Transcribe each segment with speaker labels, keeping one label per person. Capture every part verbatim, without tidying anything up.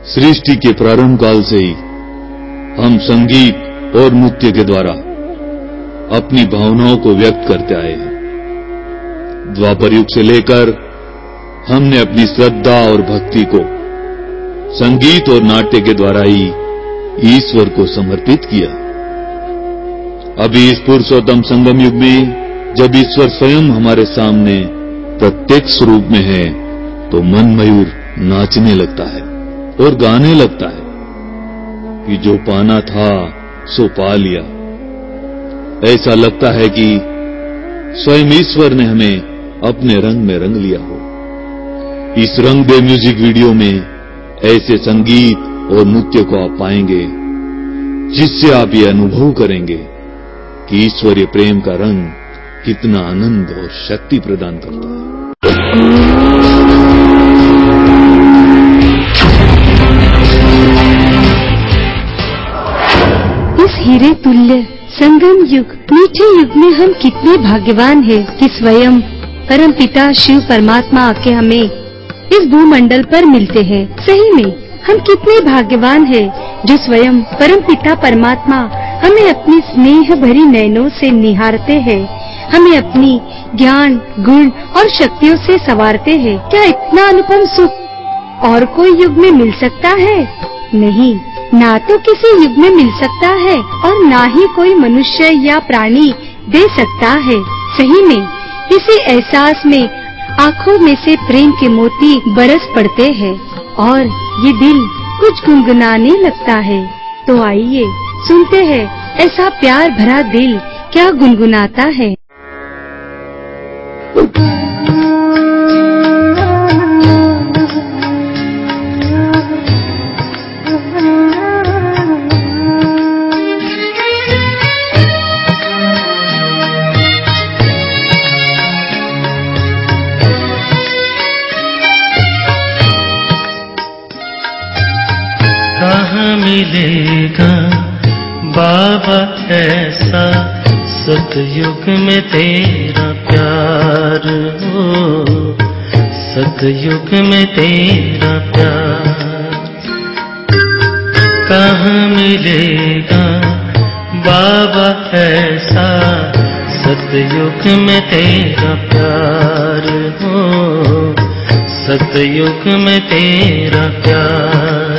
Speaker 1: सृष्टि के प्रारंभ काल से ही हम संगीत और नृत्य के द्वारा अपनी भावनाओं को व्यक्त करते आए हैं। द्वापर युग से लेकर हमने अपनी श्रद्धा और भक्ति को संगीत और नाट्य के द्वारा ही ईश्वर को समर्पित किया। अभी इस पुरुषोत्तम संगम युग में जब ईश्वर स्वयं हमारे सामने प्रत्यक्ष रूप में है तो मन मयूर नाचने लगता है और गाने लगता है कि जो पाना था सो पा लिया। ऐसा लगता है कि स्वयं ईश्वर ने हमें अपने रंग में रंग लिया हो। इस रंग दे म्यूजिक वीडियो में ऐसे संगीत और नृत्य को आप पाएंगे जिससे आप ये अनुभव करेंगे कि ईश्वरीय प्रेम का रंग कितना आनंद और शक्ति प्रदान करता है।
Speaker 2: इस हीरे तुल्य संगम युग मीठे युग में हम कितने भाग्यवान हैं कि स्वयं परम पिता शिव परमात्मा आके हमें इस भूमंडल पर मिलते हैं। सही में हम कितने भाग्यवान हैं जो स्वयं परम पिता परमात्मा हमें अपनी स्नेह भरी नयनों से निहारते हैं, हमें अपनी ज्ञान गुण और शक्तियों से संवारते हैं। क्या इतना अनुपम सुख और कोई युग में मिल सकता है? नहीं, ना तो किसी युग में मिल सकता है और ना ही कोई मनुष्य या प्राणी दे सकता है। सही में इसी एहसास में आँखों में से प्रेम के मोती बरस पड़ते हैं और ये दिल कुछ गुनगुनाने लगता है। तो आइए सुनते हैं ऐसा प्यार भरा दिल क्या गुनगुनाता है।
Speaker 3: कहाँ मिलेगा बाबा ऐसा सतयुग में तेरा प्यार हो, सतयुग में तेरा प्यार। कहाँ मिलेगा बाबा ऐसा सतयुग में तेरा प्यार हो, सतयुग में तेरा प्यार।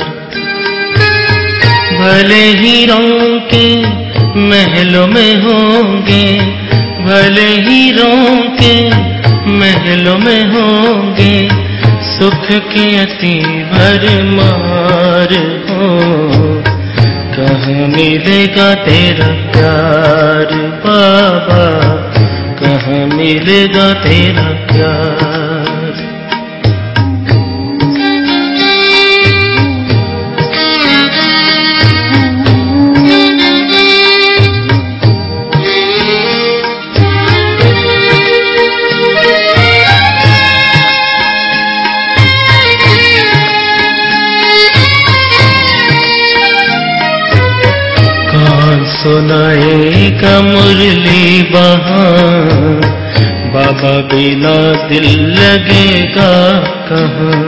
Speaker 3: भले हीरों के महलों में होंगे, भले हीरों के महलों में होंगे, सुख की अति भरमार हो। कहाँ मिलेगा तेरा प्यार बाबा, कहाँ मिलेगा तेरा प्यार। सुनाएगा मुरली वहाँ, बाबा बिना दिल लगेगा कहाँ।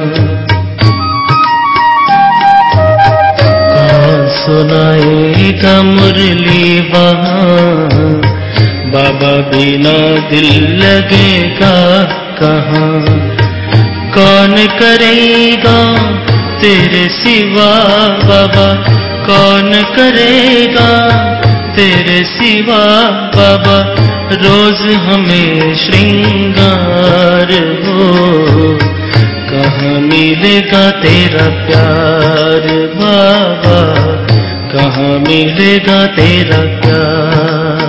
Speaker 3: कौन सुनाएगा मुरली वहाँ, बाबा बिना दिल लगेगा कहाँ। कौन करेगा तेरे सिवा बाबा, कौन करेगा तेरे सिवा बाबा, रोज हमें श्रृंगार हो। कहाँ मिलेगा तेरा प्यार बाबा, कहाँ मिलेगा तेरा प्यार।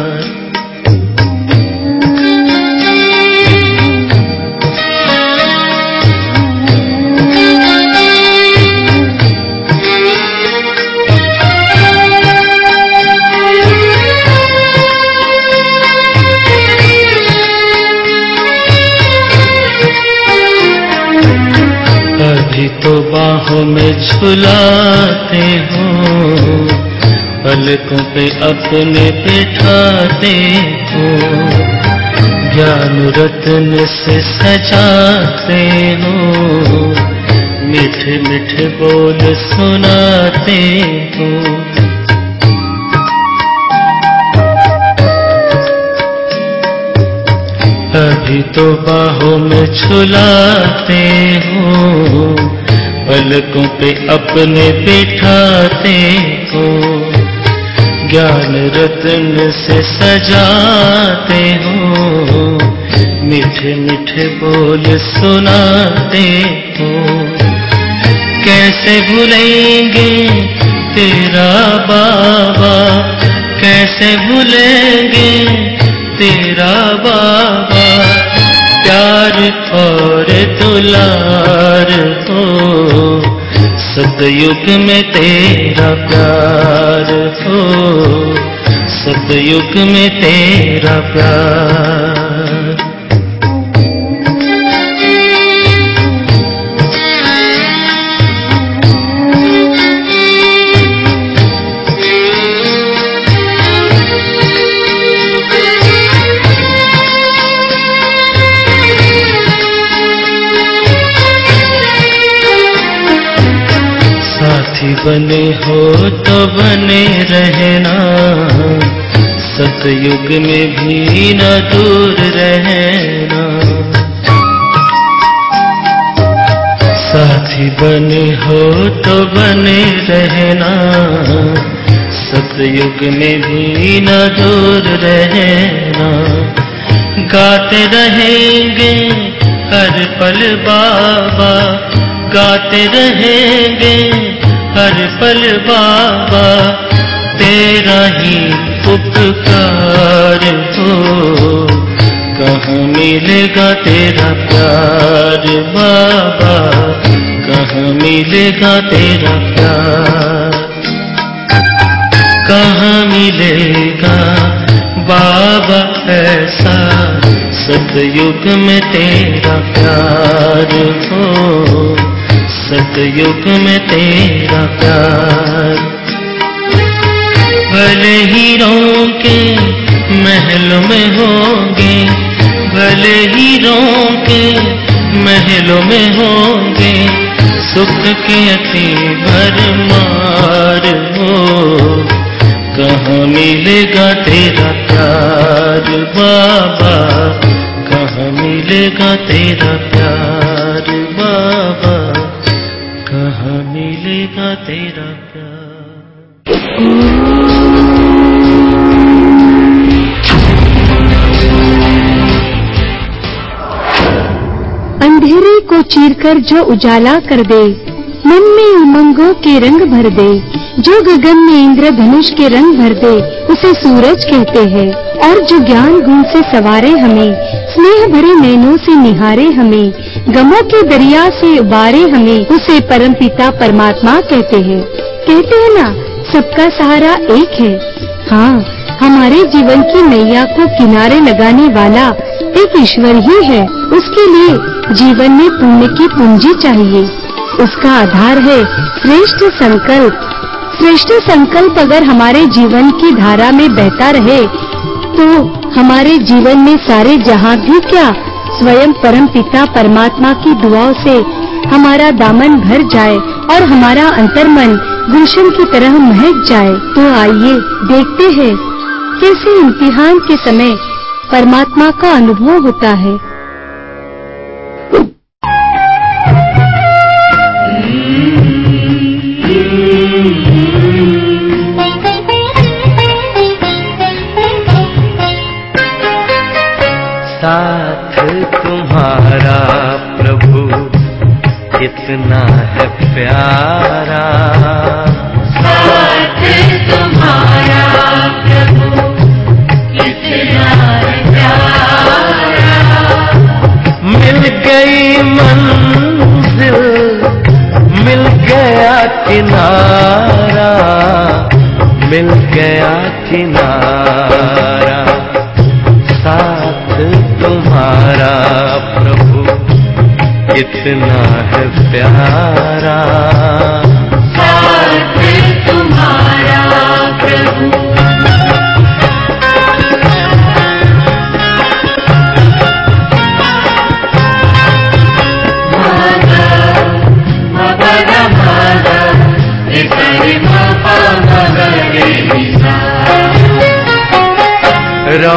Speaker 3: तो बाहों में झुलाते हो, पलकों पे अपने बिठाते हो, ज्ञान रत्न से सजाते हो, मीठे मीठे मीठे बोल सुनाते हो। अभी तो बाहों में छुलाते हो, पलकों पे अपने बिठाते हो, ज्ञान रत्न से सजाते हो, मीठे मीठे बोल सुनाते हो। कैसे भूलेंगे तेरा बाबा, कैसे भूलेंगे तेरा बाबा, प्यार और दुलार हो, सतयुग में तेरा प्यार हो, सतयुग में तेरा प्यार। बने हो तो बने रहना, सतयुग में भी न दूर रहना। साथी बने हो तो बने रहना, सतयुग में भी न दूर रहना। गाते रहेंगे हर पल बाबा, गाते रहेंगे हर पल बाबा, तेरा ही उपकार हो, कहाँ मिलेगा तेरा प्यार बाबा, कहाँ मिलेगा तेरा प्यार, कहाँ मिलेगा बाबा ऐसा, सतयुग में तेरा प्यार हो, सतयुग में तेरा प्यार। भले हीरों के महलों में होंगे, भले हीरों के महलों में होंगे, सुख के अति भरमार हो, कहाँ मिलेगा तेरा प्यार बाबा, कहाँ मिलेगा तेरा प्यार बाबा, कहाँ मिलेगा तेरा प्यार।
Speaker 2: अंधेरे को चीरकर जो उजाला कर दे, मन में उमंगों के रंग भर दे, जो गगन में इंद्रधनुष के रंग भर दे, उसे सूरज कहते हैं। और जो ज्ञान गुण से सवारे हमें, स्नेह भरे नैनों से निहारे हमें, गमों के दरिया से उबारे हमें, उसे परमपिता परमात्मा कहते हैं। कहते हैं ना, सबका सहारा एक है। हाँ, हमारे जीवन की नैया को किनारे लगाने वाला एक ईश्वर ही है। उसके लिए जीवन में पुण्य की पूंजी चाहिए। उसका आधार है श्रेष्ठ संकल्प। श्रेष्ठ संकल्प अगर हमारे जीवन की धारा में बहता रहे तो हमारे जीवन में सारे जहां भी क्या, स्वयं परम पिता परमात्मा की दुआओं से हमारा दामन भर जाए और हमारा अंतर्मन गुलशन की तरह महक जाए। तो आइए देखते हैं कैसे इम्तिहान के समय परमात्मा का अनुभव होता है।
Speaker 3: साथ तुम्हारा प्रभु कितना है प्यारा,
Speaker 4: साथ तुम्हारा प्रभु कितना है प्यारा।
Speaker 3: मिल गई मंजिल, मिल गया किनारा, मिल गया किनारा। साथ तुम्हारा प्रभु कितना है प्यारा,
Speaker 4: साथ तुम्हारा प्रभु। माता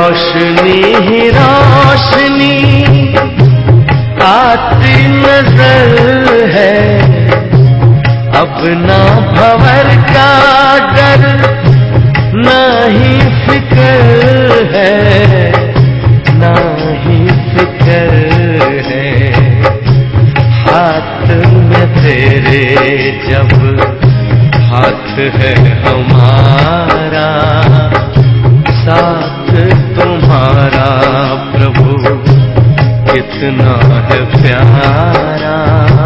Speaker 3: रोशनी ही रोशनी आती नजर है, अब ना भंवर का डर ना ही फिक्र है, ना ही फिक्र है। हाथ में तेरे जब हाथ है हमारा, साथ तुम्हारा प्रभु कितना है प्यारा,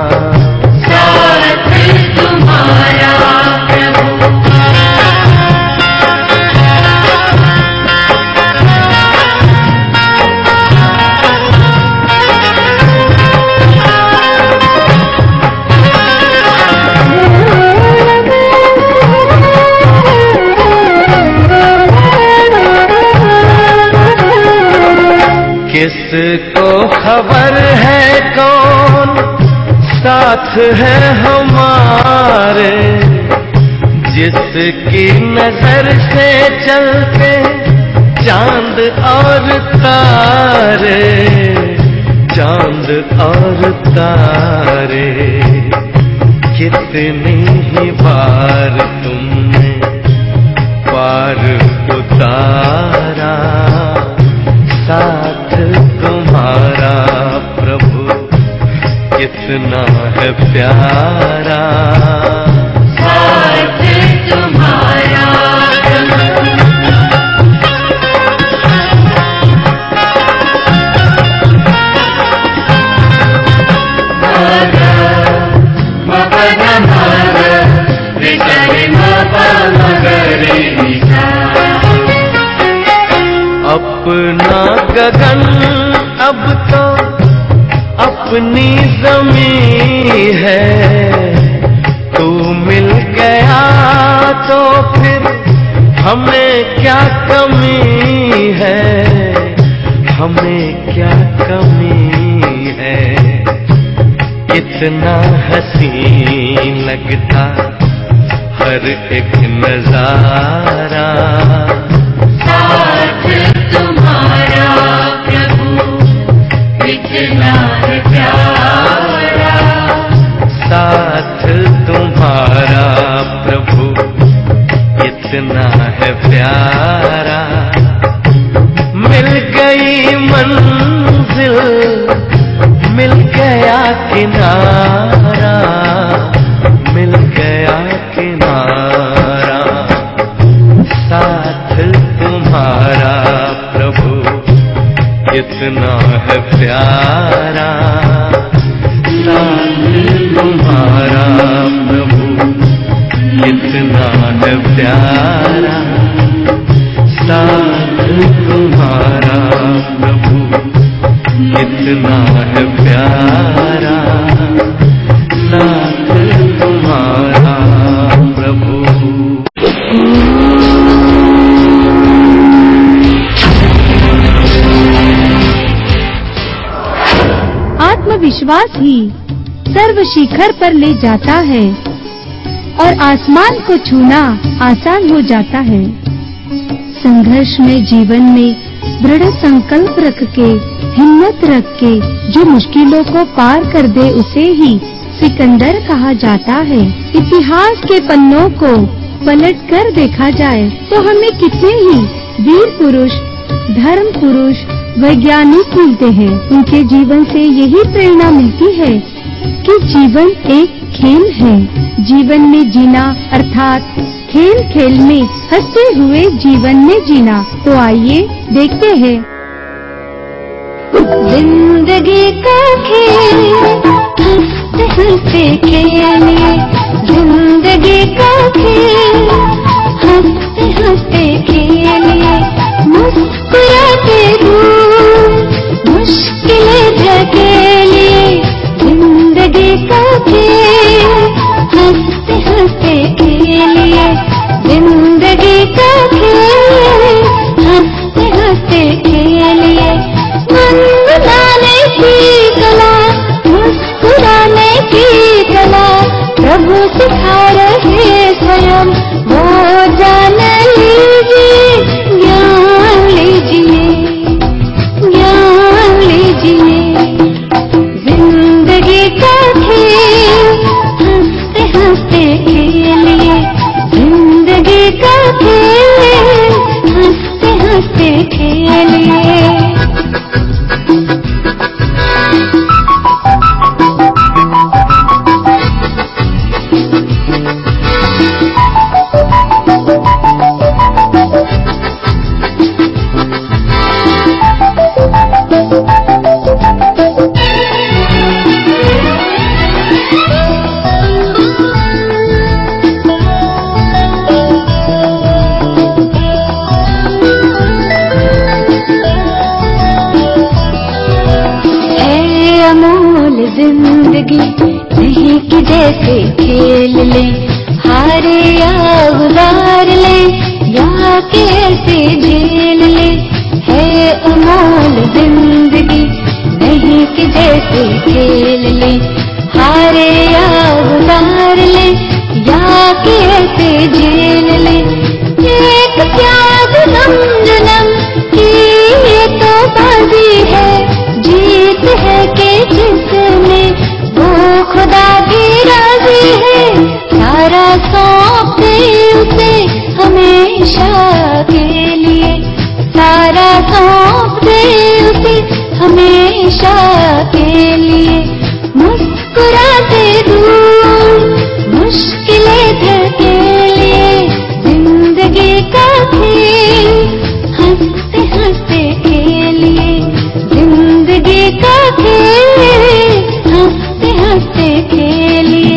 Speaker 4: साथ तुम्हारा प्रभु।
Speaker 3: किसको खबर है कौन साथ है हमारे, जिसकी नजर से चलते चांद और तारे, चांद और तारे। कितनी ही बार तुमने पार उतारा, साथ तुम्हारा प्रभु कितना है प्यारा,
Speaker 4: साथ तुम्हारा प्रभु।
Speaker 3: अपना गगन अब तो अपनी ज़मीं है, तू मिल गया तो फिर हमें क्या कमी है, हमें क्या कमी है। कितना हसीन लगता हर एक नजारा,
Speaker 4: साथ तुम्हारा प्रभु कितना है प्यारा,
Speaker 3: साथ तुम्हारा प्रभु कितना है प्यारा। मिल गई मंजिल, मिल गया किनारा, मिल गया किनारा, साथ तुम्हारा प्रभु कितना है प्यारा, साथ तुम्हारा प्रभु कितना है प्यारा, साथ तुम्हारा प्रभु कितना है प्यारा, साथ तुम्हारा प्रभु।
Speaker 2: आत्मविश्वास ही सर्व शिखर पर ले जाता है और आसमान को छूना आसान हो जाता है। संघर्ष में जीवन में दृढ़ संकल्प रख के, हिम्मत रख के जो मुश्किलों को पार कर दे उसे ही सिकंदर कहा जाता है। इतिहास के पन्नों को पलट कर देखा जाए तो हमें कितने ही वीर पुरुष, धर्म पुरुष, वैज्ञानिक मिलते हैं। उनके जीवन से यही प्रेरणा मिलती है कि जीवन एक खेल है। जीवन में जीना अर्थात खेल खेल में हंसते हुए जीवन में जीना। तो आइए देखते हैं। जिंदगी का खेल हंसते हंसते खेलिए, जिंदगी का खेल हंसते हंसते खेलिए, मुस्कुराते दूर मुश्किलें धकेलिए। जिंदगी का खेल हंसते हंसते खेलिए, जिंदगी का खेल हंसते हंसते खेलिए। मुस्कुराने की कला, मुस्कुराने की कला प्रभु सिखा रहे स्वयं, वो जान लीजिए, ज्ञान लीजिए। की जैसे खेल ले, हारे या गुजार ले, या कैसे झेल ले, है अमोल जिंदगी नहीं कि जैसे खेल ले, हारे या गुजार ले, या कैसे झेल ले। एक प्यास नम जन्म की ये तो बाजी है, जीत है कि जिसमें वो खुदा की राजी है, सारा सौंप दे उसे हमेशा के लिए, सारा सौंप दे उसे हमेशा के लिए। मुस्कुराते दूर मुश्किलें धकेलिए, जिंदगी का खेल हंसते हंसते खेलिए, जिंदगी का खेल हंसते हंसते खेलिए।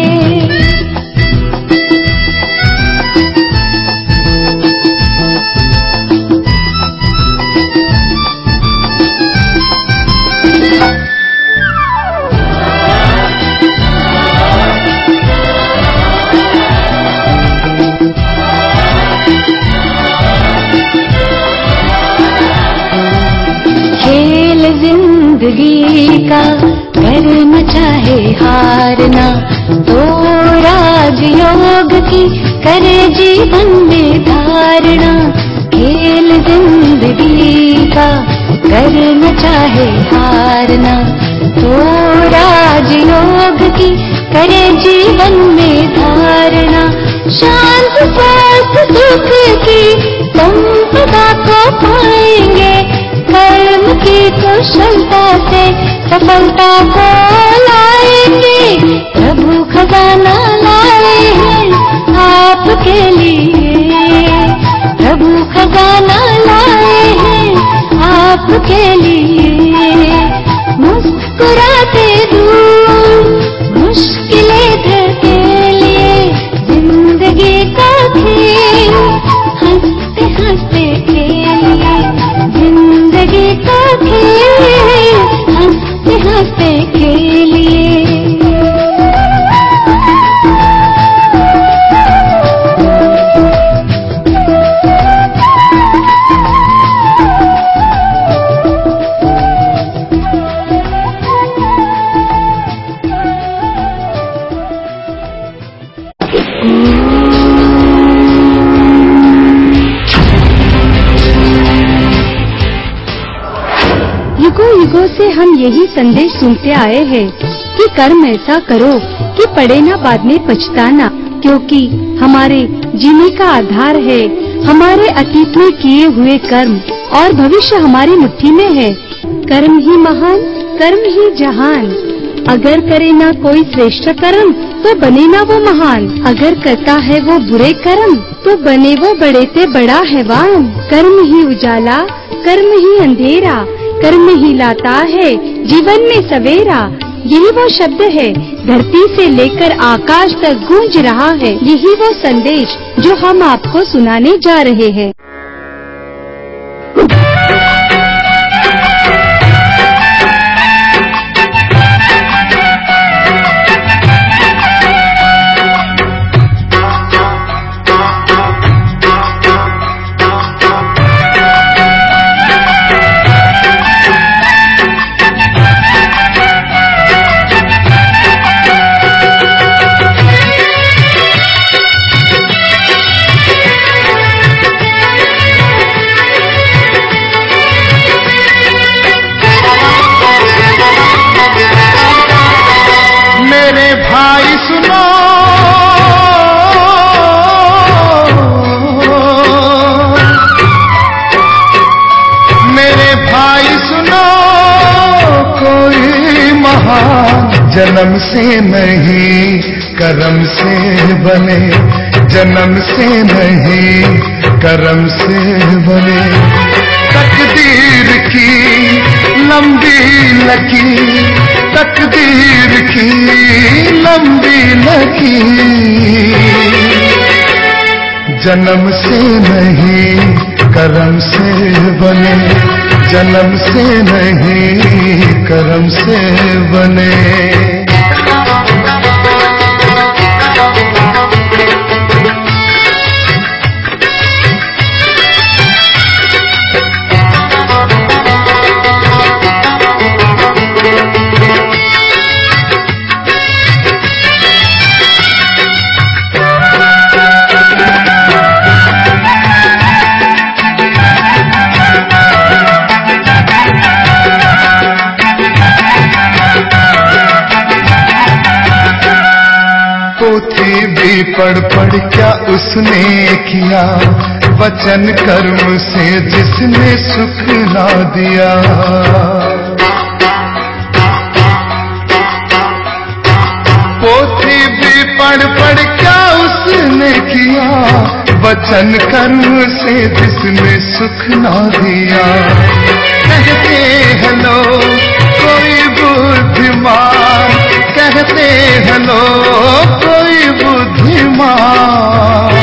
Speaker 2: खेल जिंदगी का करना चाहे हारना, तो राजयोग की करे जीवन में धारणा। खेल जिंदगी का करना चाहे हारना, तो राजयोग की करे जीवन में धारणा। शांत स्वस्थ सुख की संपदा को पाएंगे, कर्म की कुशलता से सफलता को लाएंगे। प्रभु खजाना लाए हैं आपके लिए, प्रभु खजाना लाए हैं आपके लिए। मुस्कुराते दूर मुश्किलें धकेलिए, जिंदगी का खेल हंसते हंसते खेलिए, जिंदगी का खेल हंसते हंसते खेलिए। युगों युगों से हम यही संदेश सुनते आए हैं कि कर्म ऐसा करो कि पड़े ना बाद में पछताना, क्योंकि हमारे जीने का आधार है हमारे अतीत में किए हुए कर्म, और भविष्य हमारी मुट्ठी में है। कर्म ही महान, कर्म ही जहान। अगर करे ना कोई श्रेष्ठ कर्म तो बने ना वो महान, अगर करता है वो बुरे कर्म तो बने वो बड़े से बड़ा हैवान। कर्म ही उजाला, कर्म ही अंधेरा, कर्म ही लाता है जीवन में सवेरा। यही वो शब्द है धरती से लेकर आकाश तक गूंज रहा है, यही वो संदेश जो हम आपको सुनाने जा रहे हैं।
Speaker 5: जन्म से नहीं कर्म से बने, जन्म से नहीं कर्म से बने। तकदीर की लंबी लकीर, तकदीर की लंबी लकीर। जन्म से नहीं कर्म से बने, जन्म से नहीं कर्म से बने। पोथी भी पढ़ पढ़ क्या उसने किया, वचन कर्म से जिसने सुख ना दिया। पोथी भी पढ़ पढ़ क्या उसने किया, वचन कर्म से जिसने सुख ना दिया। कहते हैं लोग कोई बुद्धिमान, कहते हैं लोग कोई बुद्धिमान,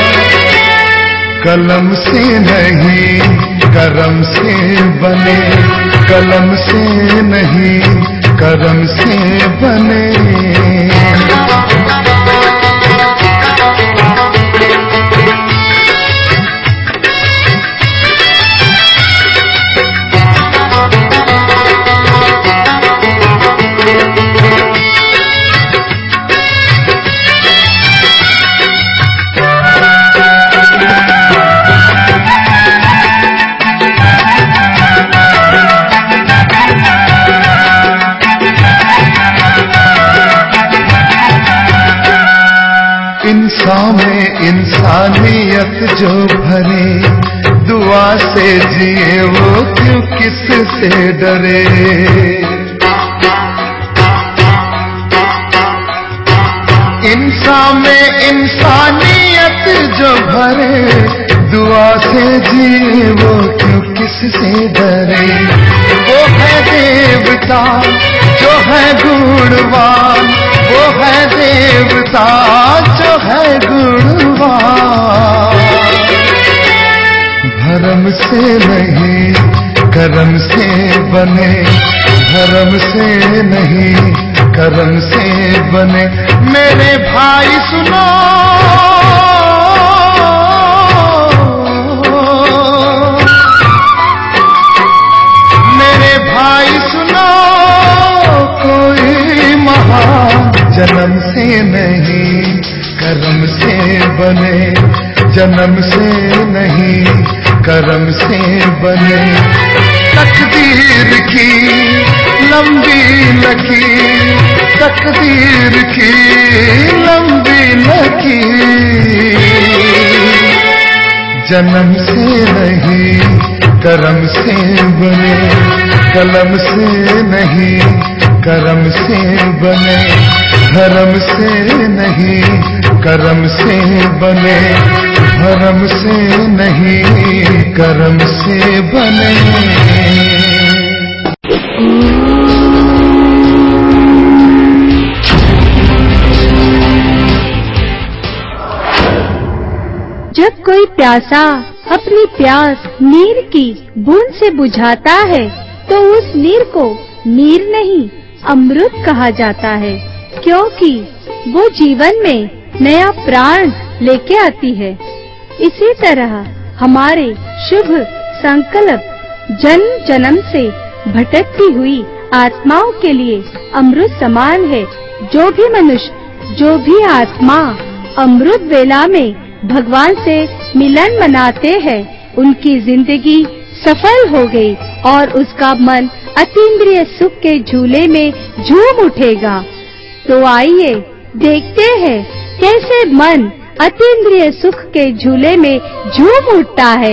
Speaker 5: कलम से नहीं करम से बने, कलम से नहीं करम से बने। इंसान में इंसानियत जो भरे, दुआ से जिए वो क्यों किस से डरे। इंसान में इंसानियत जो भरे, दुआ से जिए वो क्यों किस से डरे। वो है देवता जो है गुणवान, वो है देवता जो है गुणवान। भरम से नहीं करम से बने, भरम से नहीं करम से बने। मेरे भाई सुनो, मेरे भाई सुनो, कोई महान जन्म से नहीं कर्म से बने, जन्म से नहीं कर्म से बने। तकदीर की लंबी लकीर, तकदीर की लंबी लकीर, जन्म से नहीं कर्म से बने, कलम से नहीं कर्म से बने। धर्म से नहीं कर्म से बने, धर्म से नहीं कर्म से बने।
Speaker 2: जब कोई प्यासा अपनी प्यास नीर की बूंद से बुझाता है, तो उस नीर को नीर नहीं अमृत कहा जाता है, क्योंकि वो जीवन में नया प्राण लेके आती है। इसी तरह हमारे शुभ संकल्प जन्म जन्म से भटकती हुई आत्माओं के लिए अमृत समान है। जो भी मनुष्य, जो भी आत्मा अमृत वेला में भगवान से मिलन मनाते हैं, उनकी जिंदगी सफल हो गई और उसका मन अतीन्द्रिय सुख के झूले में झूम उठेगा। तो आइए देखते हैं कैसे मन अतीन्द्रिय सुख के झूले में झूम उठता है।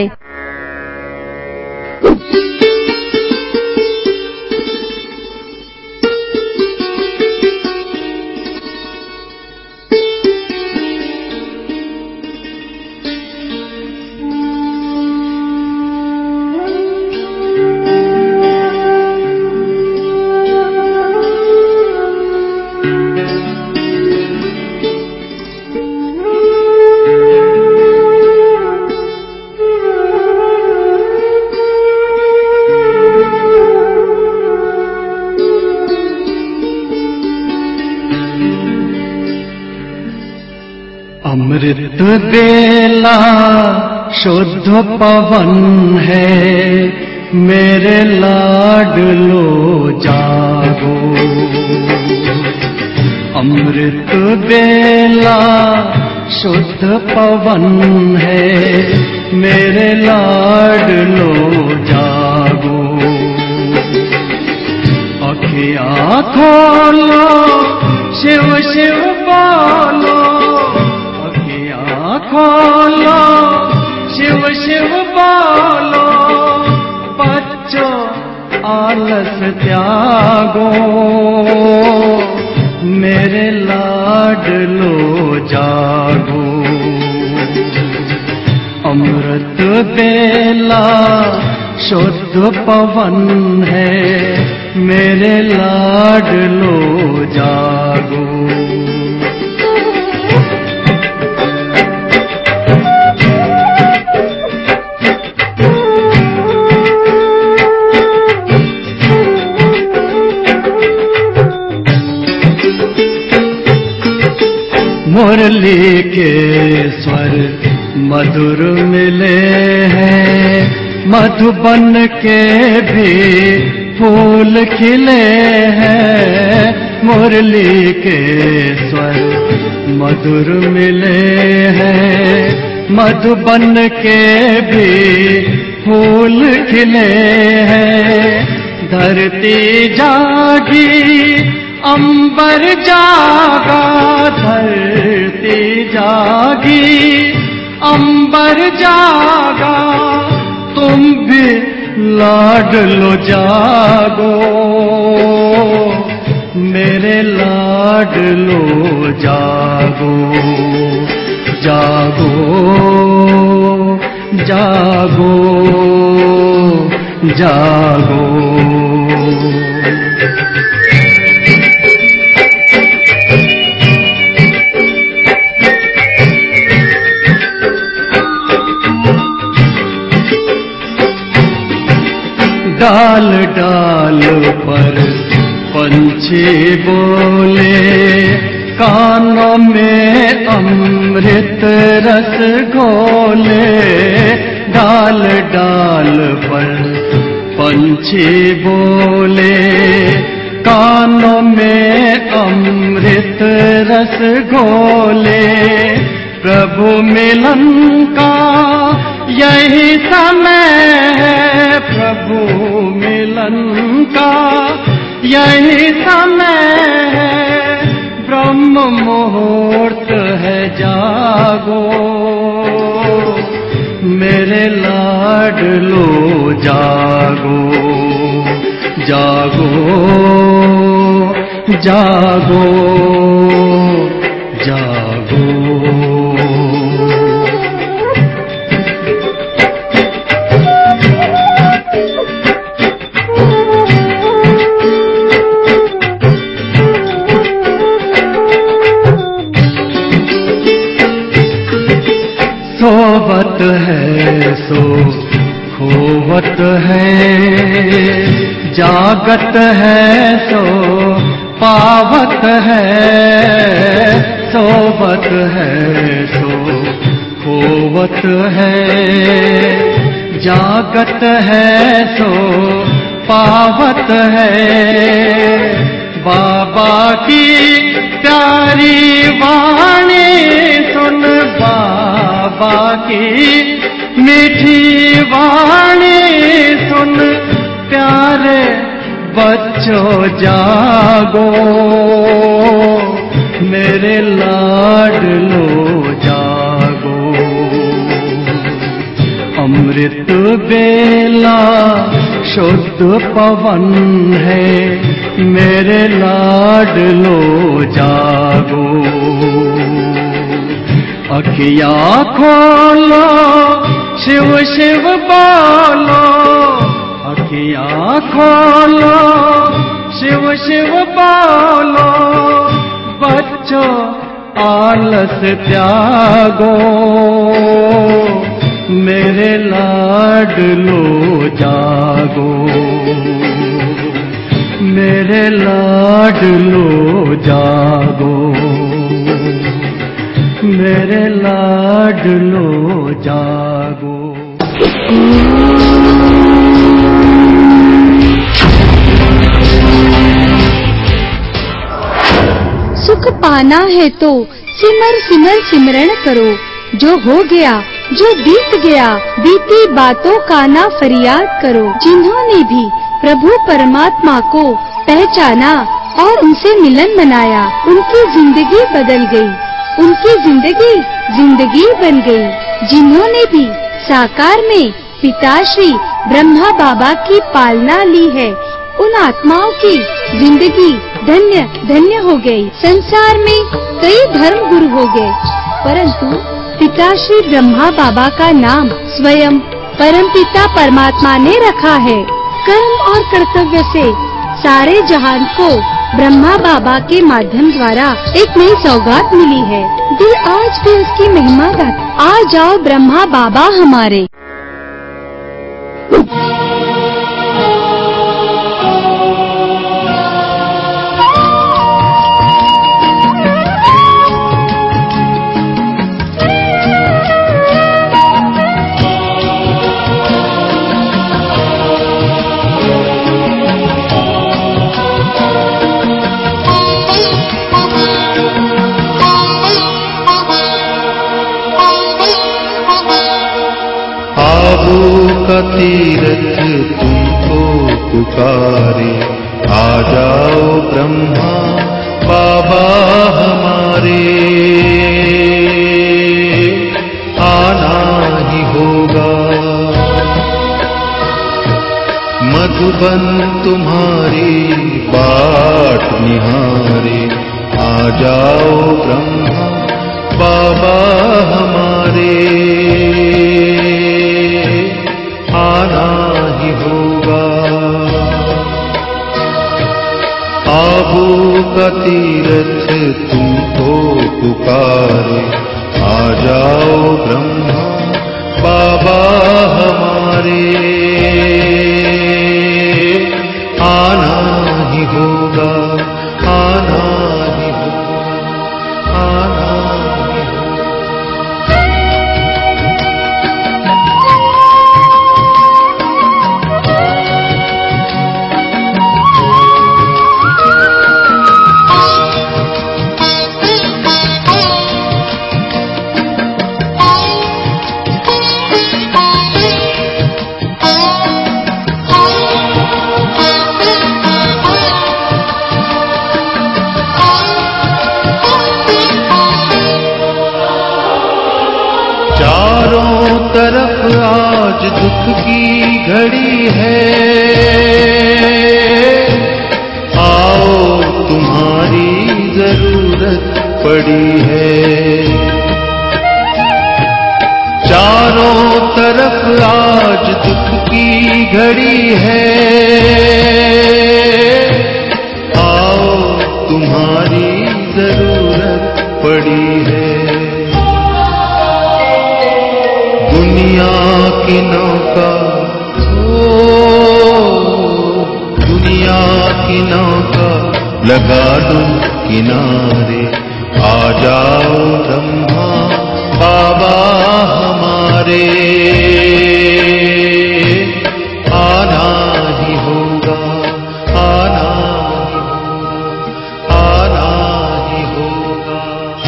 Speaker 3: अमृत बेला शुद्ध पवन है, मेरे लाडलो जागो। अमृत बेला शुद्ध पवन है, मेरे लाडलो जागो। अखियाँ खोलो शिव शिव बोलो,
Speaker 6: जागो, मेरे लाडलो जागो। अमृत बेला शुद्ध पवन है, मेरे लाडलो जागो। मुरली के स्वर मधुर मिले हैं, मधुबन के भी फूल खिले हैं। मुरली के स्वर मधुर मिले हैं, मधुबन के भी फूल खिले हैं। धरती जागी अंबर जागा, धरती जागी अंबर जागा, तुम भी लाडलो जागो, मेरे लाडलो जागो। जागो जागो जागो। डाल डाल पर पंछी बोले, कानों में अमृत रस घोले। डाल डाल पर पंछी बोले, कानों में अमृत रस घोले। प्रभु मिलन का यही समय है, प्रभु मिलन का यही समय है। ब्रह्म मुहूर्त है जागो, मेरे लाडलो जागो। जागो जागो जागो। सोवत है सो खोवत है, जागत है सो पावत है। सोवत है सो खोवत है, जागत है सो पावत है। बाबा की प्यारी वाणी सुन, बाबा की मीठी वाणी सुन। प्यारे बच्चों जागो, मेरे लाडलो जागो। अमृत बेला शुद्ध पवन है, मेरे लाडलो जागो। अखिया खोलो शिव शिव बोलो, अखिया खोलो शिव शिव बोलो। बच्चों आलस त्यागो, मेरे लाडलो जागो। मेरे लाडलो जागो, मेरे लाडलो जागो।
Speaker 2: सुख पाना है तो सिमर सिमर सिमरण करो। जो हो गया जो बीत गया, बीती बातों का ना फरियाद करो। जिन्होंने भी प्रभु परमात्मा को पहचाना और उनसे मिलन मनाया, उनकी जिंदगी बदल गई, उनकी जिंदगी जिंदगी बन गई। जिन्होंने भी साकार में पिताश्री ब्रह्मा बाबा की पालना ली है, उन आत्माओं की जिंदगी धन्य धन्य हो गई। संसार में कई धर्म गुरु हो गए, परंतु पिता श्री ब्रह्मा बाबा का नाम स्वयं परमपिता परमात्मा ने रखा है। कर्म और कर्तव्य से सारे जहान को ब्रह्मा बाबा के माध्यम द्वारा एक नई सौगात मिली है। दिल आज भी उसकी महिमा गाता। आ जाओ ब्रह्मा बाबा हमारे।
Speaker 7: का तीरथ तुमको पुकारे, आ जाओ ब्रह्मा बाबा हमारे। आना ही होगा मधुबन तुम्हारी बाट निहारे, आ जाओ ब्रह्मा बाबा हमारे। आना ही होगा आबू का तीरथ तुमको पुकारे, आ जाओ ब्रह्मा बाबा हमारे। आना ही होगा आना ही होगा आना ही होगा। चारों तरफ आज दुख की घड़ी है, आओ तुम्हारी जरूरत पड़ी है। चारों तरफ आज दुख की घड़ी है, आओ तुम्हारी जरूरत पड़ी है। दुनिया की नौका ओ दुनिया की नौका लगा दो किनारे, आ जाओ ब्रह्मा बाबा हमारे। आना ही होगा आना ही होगा आना ही होगा।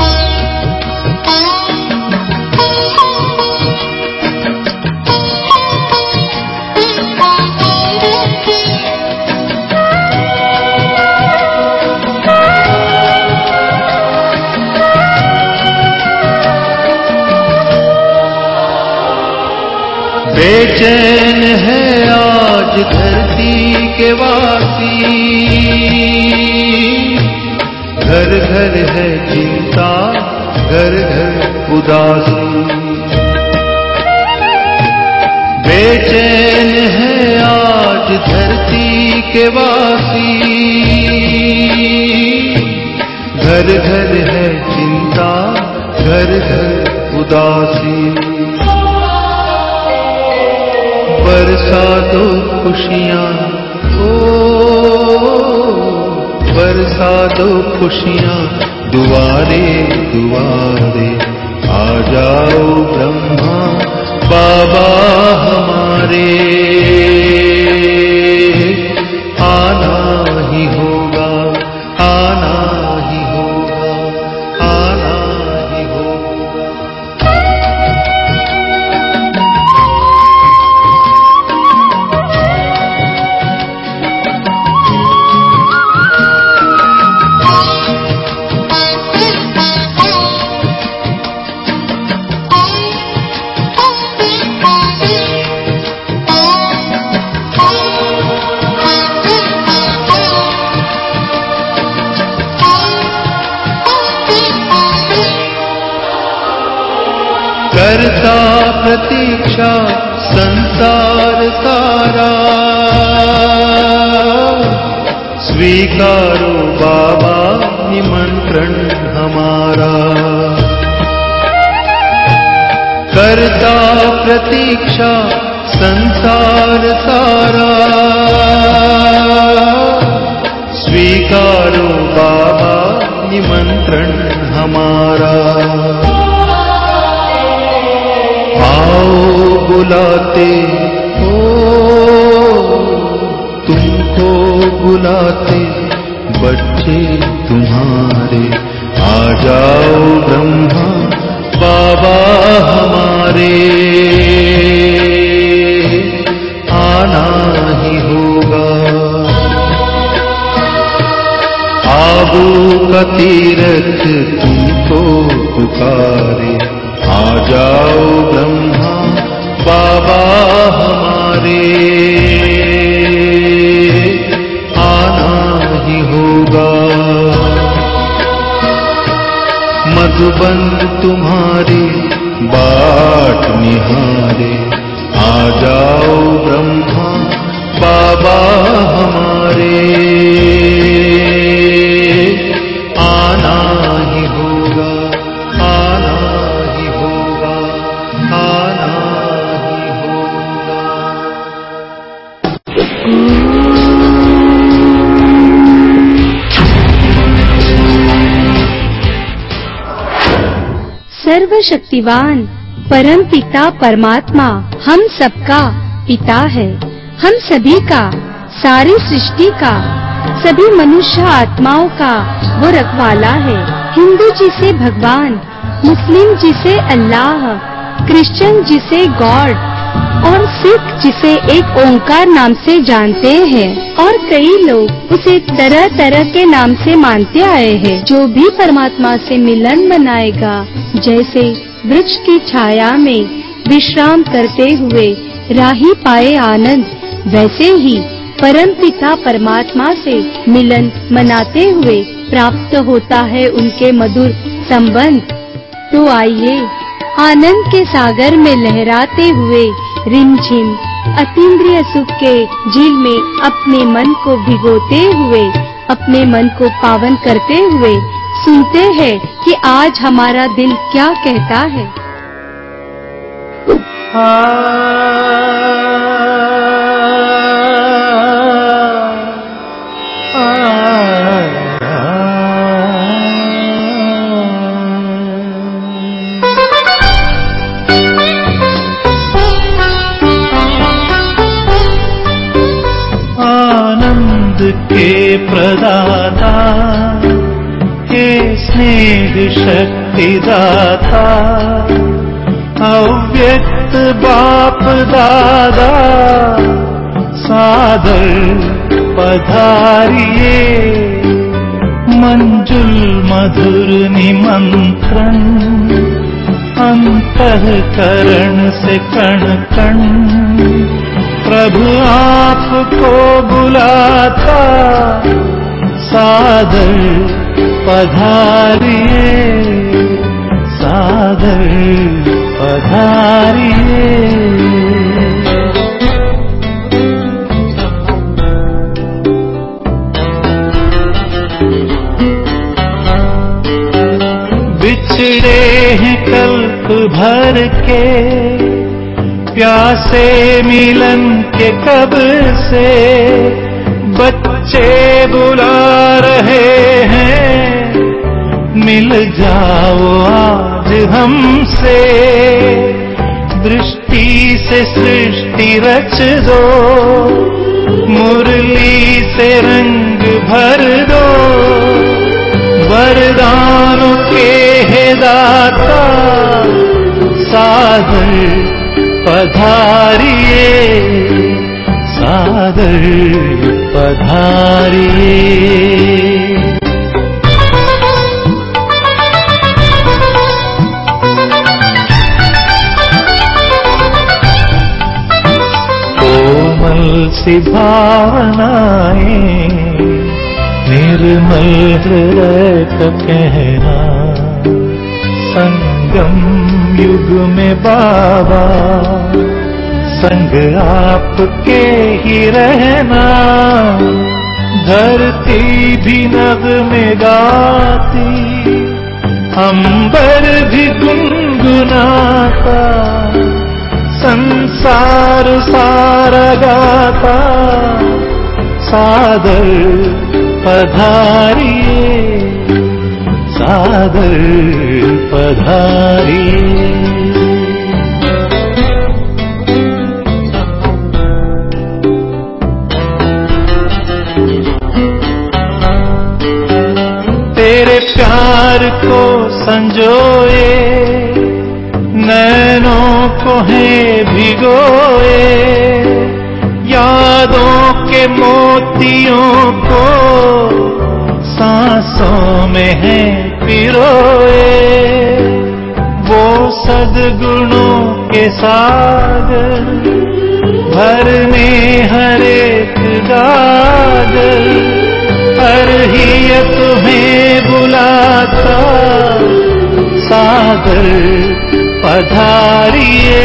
Speaker 7: बेचैन है आज धरती के वासी, घर घर है चिंता घर घर उदासी। बेचैन है आज धरती के वासी, घर घर है चिंता घर घर उदासी। बरसा दो खुशियाँ ओ बरसा दो खुशियाँ दुआरे दुआरे, आ जाओ ब्रह्मा बाबा हमारे। आना ही होगा आना ही होगा आना ही होगा। करता प्रतीक्षा संसार सारा, स्वीकारो बाबा निमंत्रण हमारा। करता प्रतीक्षा संसार सारा, स्वीकारो बाबा निमंत्रण हमारा। आओ बुलाते हो, तुमको बुलाते बच्चे तुम्हारे, आ जाओ ब्रह्मा बाबा हमारे, आना ही होगा। आबू का तीरथ तुमको पुकारे, आ जाओ ब्रह्मा बाबा हमारे, आना ही होगा। मधुबन तुम्हारी बाट निहारे, आ जाओ ब्रह्मा बाबा हमारे, आना ही होगा, आना ही होगा, आना ही होगा।
Speaker 2: सर्वशक्तिवान परम पिता परमात्मा हम सबका पिता है, हम सभी का, सारी सृष्टि का, सभी मनुष्य आत्माओं का वो रखवाला है। हिंदू जिसे भगवान, मुस्लिम जिसे अल्लाह, क्रिश्चियन जिसे गॉड और सिख जिसे एक ओंकार नाम से जानते हैं, और कई लोग उसे तरह तरह के नाम से मानते आए हैं। जो भी परमात्मा से मिलन मनाएगा, जैसे वृक्ष की छाया में विश्राम करते हुए राही पाए आनंद, वैसे ही परम पिता परमात्मा से मिलन मनाते हुए प्राप्त होता है उनके मधुर संबंध। तो आइए आनंद के सागर में लहराते हुए रिमझिम अतीन्द्रिय सुख के झील में अपने मन को भिगोते हुए, अपने मन को पावन करते हुए सुनते हैं कि आज हमारा दिल क्या कहता है।
Speaker 7: आनंद के प्रदाता, हे स्नेह शक्ति दाता, अव्यक्त बाप दादा, सादर पधारिए, मंजुल मधुर निमंत्रण, अंतःकरण से कण कण प्रभु आपको बुलाता, सादर पधारिए, सादर पधारिए। बिछड़े हैं कल्प भर के, प्यासे मिलन के कब से, बच्चे बुला रहे हैं, मिल जाओ आज हमसे, दृष्टि से सृष्टि रच दो, मुरली से रंग भर दो, वरदानों के है दाता, सादर पधारिए, सादर पधारिए। कोमल सी भावनाएं, निर्मल हृदय का कहना, संग
Speaker 6: संगम युग में बाबा संग आपके ही रहना, धरती भी नग़्मे गाती, अंबर भी गुनगुनाता, संसार सारा गाता, सादर पधारिए, सादर पधारिए। तेरे प्यार को संजोए, नैनों को है भिगोए, यादों के मोतियों को सांसों में है पिरोए। वो सद्गुणों के सागर भरने हर एक गागर, हर ही तुम्हें बुलाता, सागर पधारिए,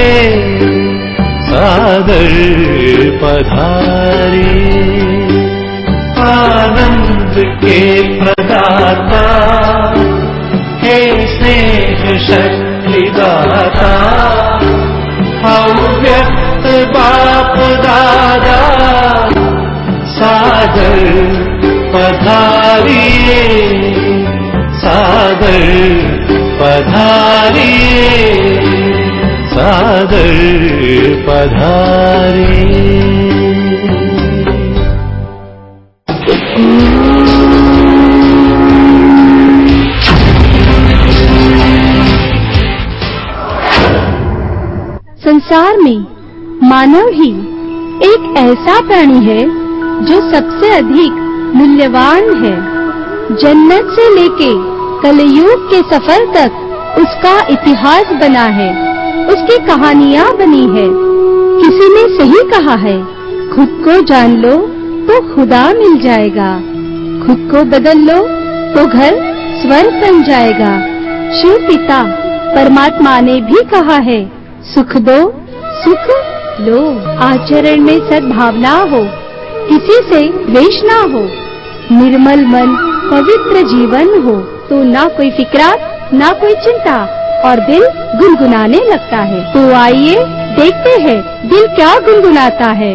Speaker 6: सागर पधारिए। आनंद के प्रदाता, हे स्नेह शक्ति दाता, अव्यक्त बाप दादा, सागर पधारिए, सागर पधारिए, सागर पधारिए।
Speaker 2: संसार में मानव ही एक ऐसा प्राणी है जो सबसे अधिक मूल्यवान है। जन्नत से लेके कलयुग के सफर तक उसका इतिहास बना है, उसकी कहानियाँ बनी है। किसी ने सही कहा है, खुद को जान लो तो खुदा मिल जाएगा, खुद को बदल लो तो घर स्वर्ग बन जाएगा। शिव पिता परमात्मा ने भी कहा है, सुख दो सुख लो। आचरण में सद्भावना हो, किसी से द्वेष ना हो, निर्मल मन पवित्र जीवन हो, तो ना कोई फिक्रात ना कोई चिंता और दिल गुनगुनाने लगता है। तो आइए देखते हैं दिल क्या गुनगुनाता है।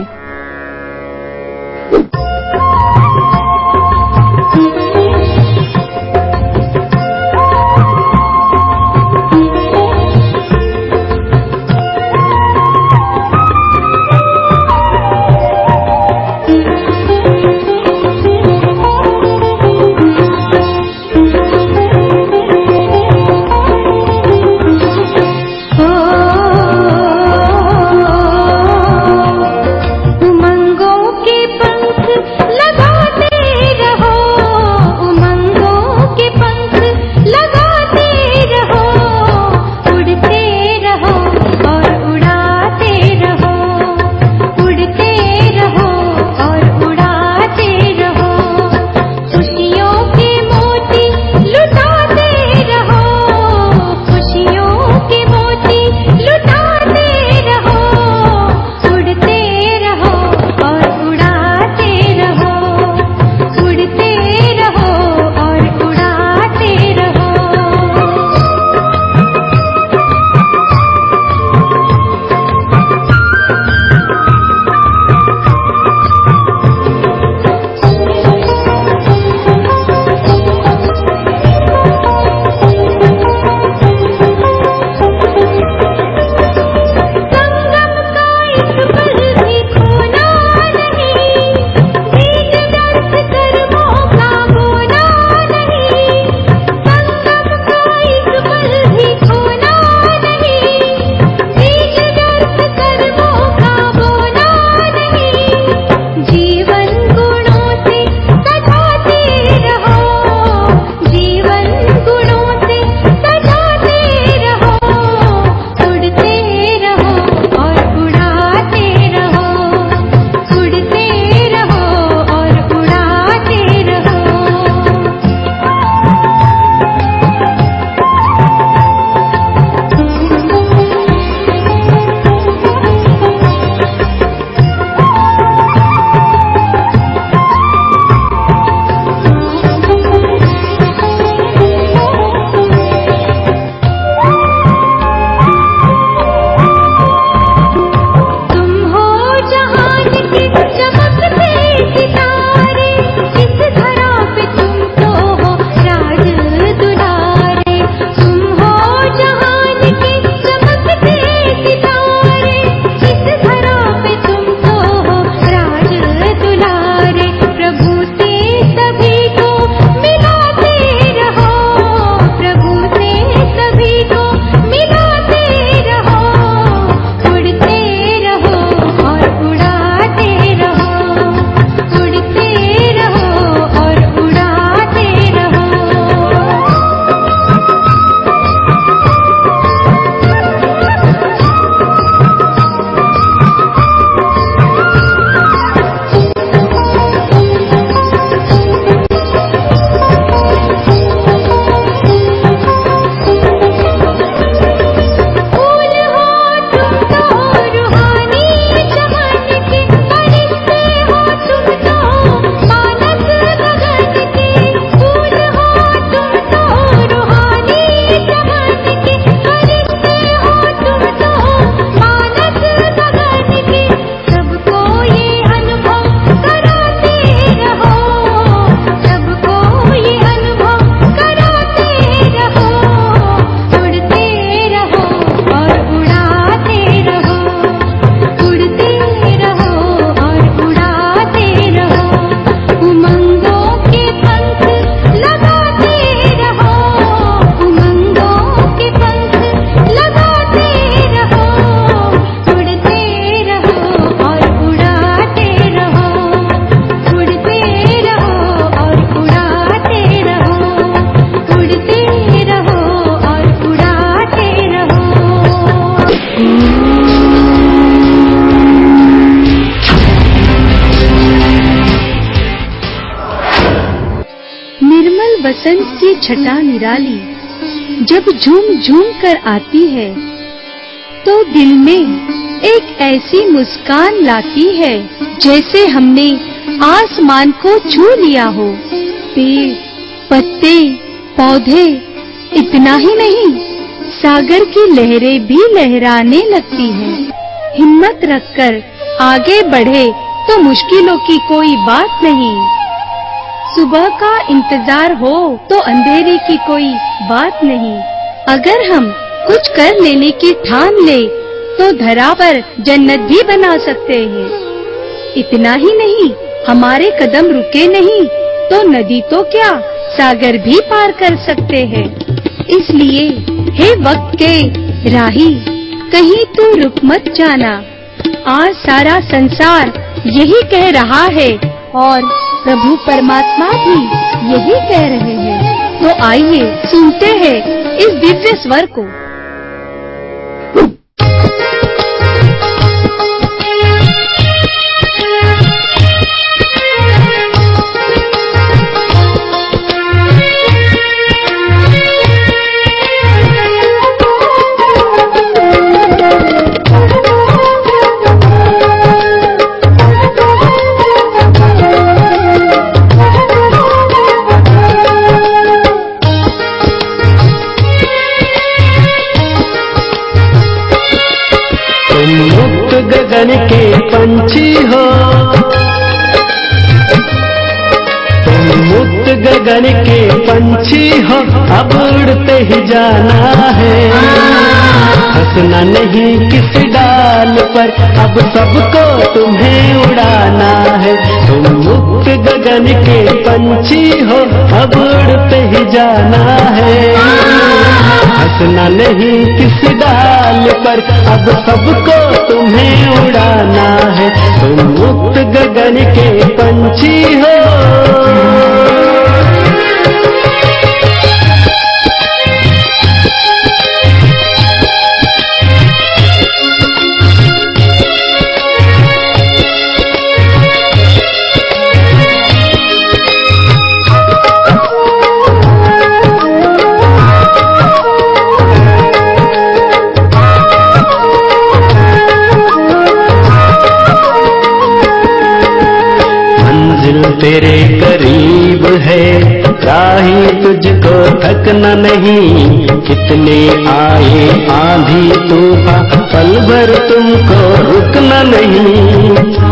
Speaker 2: छटा निराली जब झूम झूम कर आती है तो दिल में एक ऐसी मुस्कान लाती है जैसे हमने आसमान को छू लिया हो। पेड़, पत्ते, पौधे, इतना ही नहीं, सागर की लहरें भी लहराने लगती हैं। हिम्मत रखकर आगे बढ़े तो मुश्किलों की कोई बात नहीं। सुबह का इंतजार हो तो अंधेरे की कोई बात नहीं। अगर हम कुछ कर लेने की ठान ले तो धरा पर जन्नत भी बना सकते हैं। इतना ही नहीं, हमारे कदम रुके नहीं तो नदी तो क्या, सागर भी पार कर सकते हैं। इसलिए हे वक्त के राही, कहीं तू रुक मत जाना। आज सारा संसार यही कह रहा है और प्रभु परमात्मा भी यही कह रहे हैं। तो आइए सुनते हैं इस दिव्य स्वर को।
Speaker 6: गगन के पंछी हो, तुम मुक्त गगन के पंछी हो, अब उड़ते ही जाना है। हंसना नहीं किसी डाल पर, अब सबको तुम्हें उड़ाना है। तुम मुक्त गगन के पंछी हो, अब उड़ते ही जाना है। हंसना नहीं किसी डाल पर, अब सबको तुम्हें उड़ाना है। तुम मुक्त गगन के पंछी हो। तेरे करीब है, राही तुझको थकना नहीं। कितने आए आंधी तूफान, पल भर तुमको रुकना नहीं।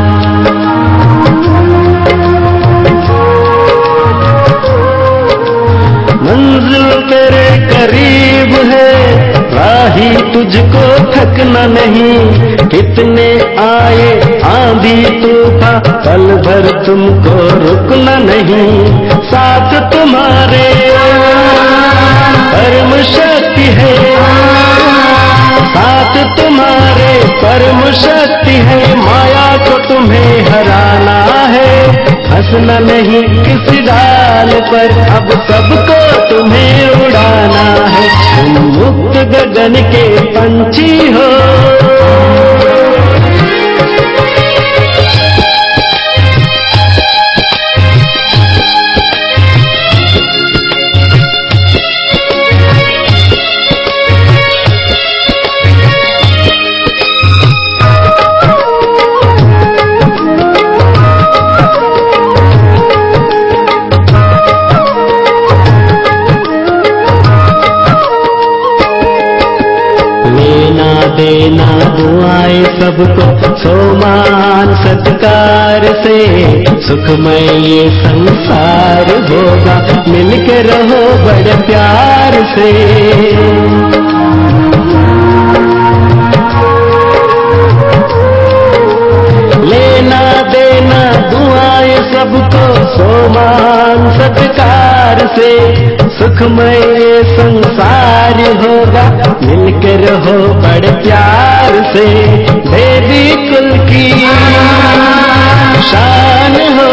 Speaker 6: मंजिल तेरे करीब है, राही तुझको थकना नहीं। कितने आए आंधी तूफान, पल भर तुमको रुकना नहीं। साथ तुम्हारे परम शक्ति है, साथ तुम्हारे परम शक्ति है। माया को तुम्हें हराना है। हंसना नहीं किसी डाल पर, अब सबको तुम्हें उड़ाना है। तुम मुक्त गगन के पंछी हो। देना दुआएं सबको सोमान सत्कार से। सुखमय ये संसार होगा, मिलके रहो बड़े प्यार से। लेना देना दुआएं सबको सोमान सत्कार से। सुखमय संसार होगा, मिलकर रहो बड़े प्यार से। देवी कुल की शान हो,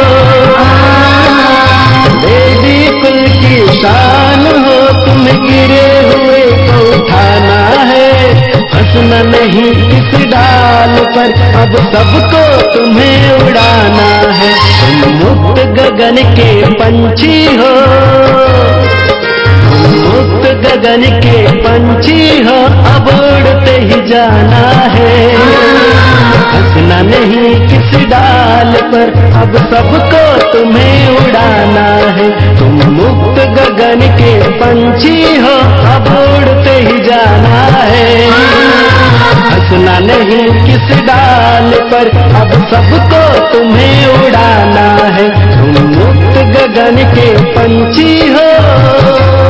Speaker 6: देवी कुल की शान हो। तुम गिरे हुए को उठाना है। हंसना नहीं किसी डाल पर, अब सबको तुम्हें उड़ाना है। तुम मुक्त गगन के पंछी हो। मुक्त गगन के पंछी हो, अब उड़ते ही जाना है। हंसना नहीं किसी डाल पर, अब सबको तुम्हें उड़ाना है। तुम मुक्त गगन के पंछी हो, अब उड़ते ही जाना है। हंसना नहीं किसी डाल पर, अब सबको तुम्हें उड़ाना है। तुम मुक्त गगन के पंछी हो।